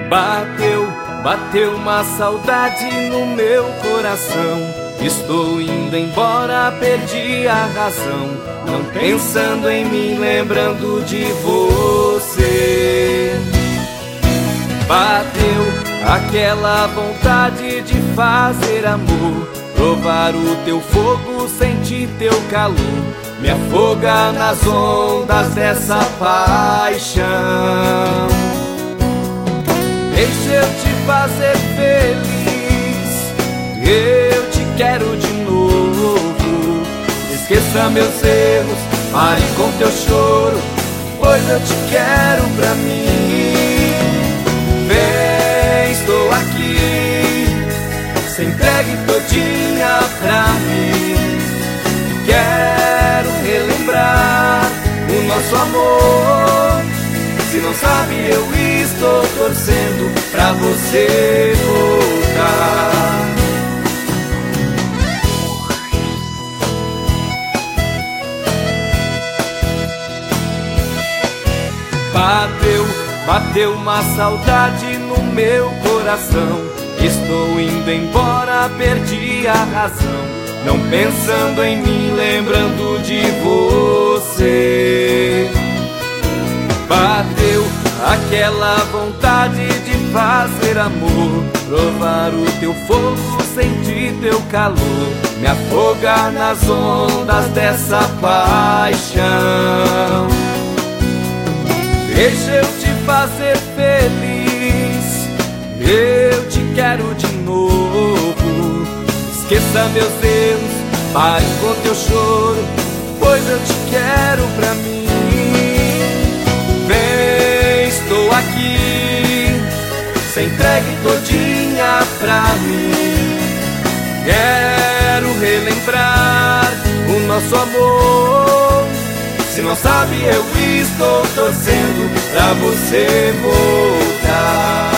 Bateu uma saudade no meu coração. Estou indo embora, perdi a razão. Não pensando em mim, lembrando de você. Bateu aquela vontade de fazer amor, provar o teu fogo, sentir teu calor, me afogar nas ondas dessa paixão. Deixa eu te fazer feliz, eu te quero de novo. Esqueça meus erros, pare com teu choro, pois eu te quero pra mim. Vem, estou aqui, se entregue todinha pra mim. Quero relembrar o nosso amor. Se não sabe, eu estou torcendo pra você voltar. Bateu uma saudade no meu coração. Estou indo embora, perdi a razão. Não pensando em mim, lembrando de você. Bateu aquela vontade de fazer amor, provar o teu fogo, sentir teu calor, me afogar nas ondas dessa paixão. Deixa eu te fazer feliz, eu te quero de novo. Esqueça meus erros, pare com teu choro, pois eu te quero pra mim. Vem, estou aqui, se entregue todinha pra mim. Quero relembrar o nosso amor. Se não sabe, eu estou torcendo pra você voltar.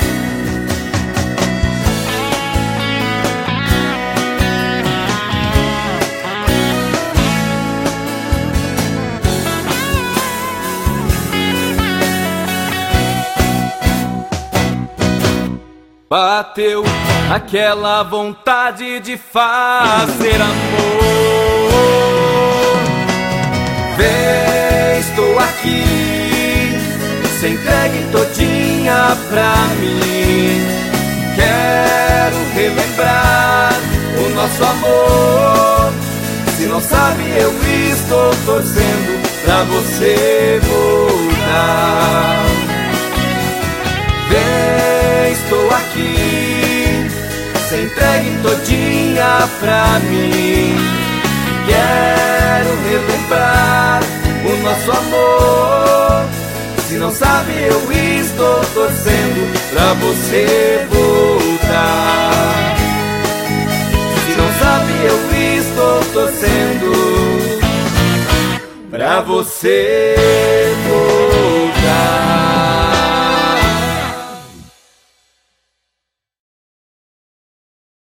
Bateu aquela vontade de fazer amor. Vem, estou aqui, se entregue todinha pra mim. Quero relembrar o nosso amor. Se não sabe, eu estou torcendo pra você voltar. Vem, estou aqui, se entregue todinha pra mim. Quero relembrar o nosso amor. Se não sabe, eu estou torcendo pra você voltar. Se não sabe, eu estou torcendo pra você voltar.